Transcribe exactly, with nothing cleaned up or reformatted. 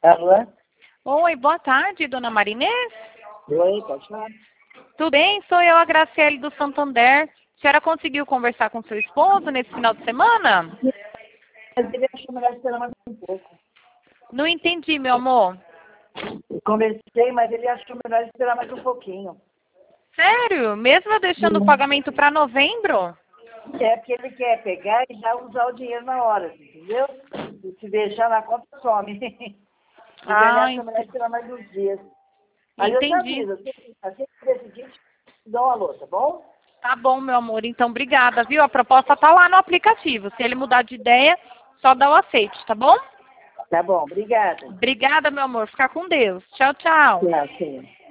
Alô? Oi, boa tarde, dona Marinês. Oi, pode falar. Tudo bem? Sou eu, a Graciele do Santander. A senhora conseguiu conversar com seu esposo nesse final de semana? Mas ele achou melhor esperar mais um pouco. Não entendi, meu amor. Eu conversei, mas ele achou melhor esperar mais um pouquinho. Sério? Mesmo eu deixando o pagamento para novembro? É porque ele quer pegar e já usar o dinheiro na hora, entendeu? E se deixar na conta, some. Então ele Ah, achou melhor ent- esperar mais uns dias. Mas eu te entendi. aviso, assim assim que decidir, te dou um alô, tá bom? Tá bom, meu amor. Então, obrigada, viu? A proposta tá lá no aplicativo. Se ele mudar de ideia, só dá o aceite, tá bom? Tá bom, obrigada. Obrigada, meu amor. Fica com Deus. Tchau, tchau. Tchau, sim.